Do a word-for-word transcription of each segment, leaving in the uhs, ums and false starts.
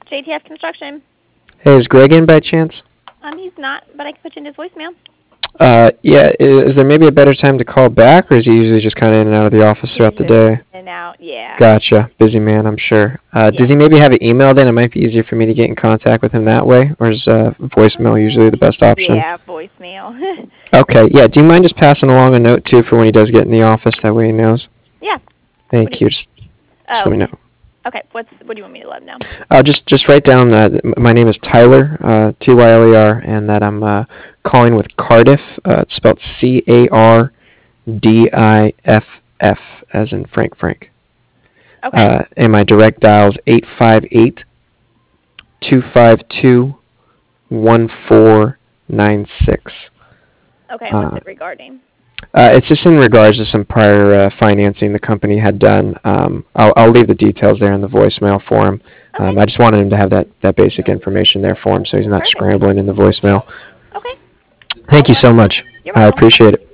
J T S Construction. Hey, is Greg in by chance? Um, he's not, but I can put you in his voicemail. Uh, yeah, i- is there maybe a better time to call back, or is he usually just kind of in and out of the office throughout He's the just day? in and out, yeah. Gotcha. Busy man, I'm sure. Uh, Yeah. does he maybe have an email then? It might be easier for me to get in contact with him that way, or is uh, voicemail usually the best option? Yeah, voicemail. Okay, yeah, do you mind just passing along a note, too, for when he does get in the office? That way he knows. yeah. What do Thank you, you. Just, just let oh, me know. okay. What's what do you want me to let him know? Uh, just just write down uh, th- my name is Tyler, uh, T Y L E R, and that I'm uh, calling with Cardiff. Uh, it's spelled C A R D I F F, as in Frank Frank. Okay. Uh, and my direct dial is eight five eight, two five two, one four nine six. Okay. And what's Uh, it regarding? uh, it's just in regards to some prior uh, financing the company had done. Um, I'll, I'll leave the details there in the voicemail for him. Okay. Um, I just wanted him to have that, that basic information there for him so he's not Perfect. scrambling in the voicemail. Okay. I'll Thank you let so him know. much. You're I welcome. appreciate it.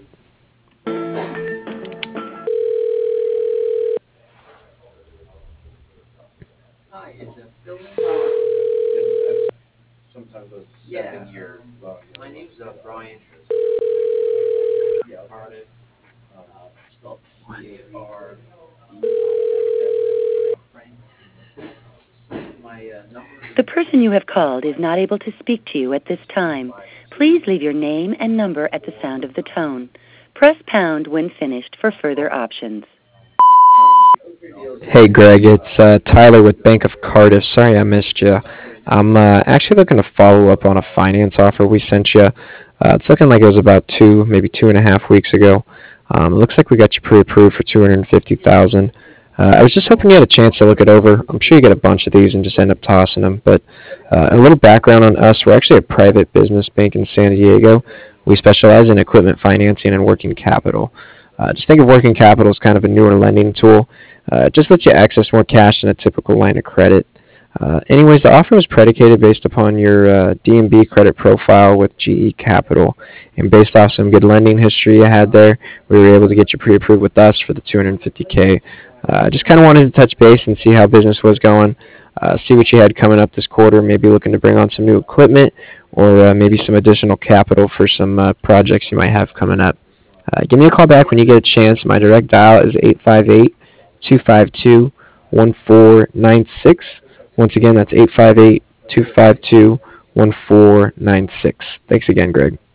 The person you have called is not able to speak to you at this time. Please leave your name and number at the sound of the tone. Press pound when finished for further options. Hey, Greg, it's uh, Tyler with Bank of Cardiff. Sorry I missed you. I'm uh, actually looking to follow up on a finance offer we sent you. Uh, it's looking like it was about two, maybe two and a half weeks ago. Um, it looks like we got you pre-approved for two hundred fifty thousand dollars. Uh, I was just hoping you had a chance to look it over. I'm sure you get a bunch of these and just end up tossing them. But uh, a little background on us: we're actually a private business bank in San Diego. We specialize in equipment financing and working capital. Uh, just think of working capital as kind of a newer lending tool. Uh, it just lets you access more cash than a typical line of credit. Uh, anyways, the offer was predicated based upon your uh, D and B credit profile with G E Capital, and based off some good lending history you had there, we were able to get you pre-approved with us for the two hundred fifty K. Uh, just kind of wanted to touch base and see how business was going, uh, see what you had coming up this quarter, maybe looking to bring on some new equipment, or uh, maybe some additional capital for some uh, projects you might have coming up. Uh, give me a call back when you get a chance. My direct dial is eight five eight, two five two, one four nine six. Once again, that's eight five eight, two five two, one four nine six. Thanks again, Greg.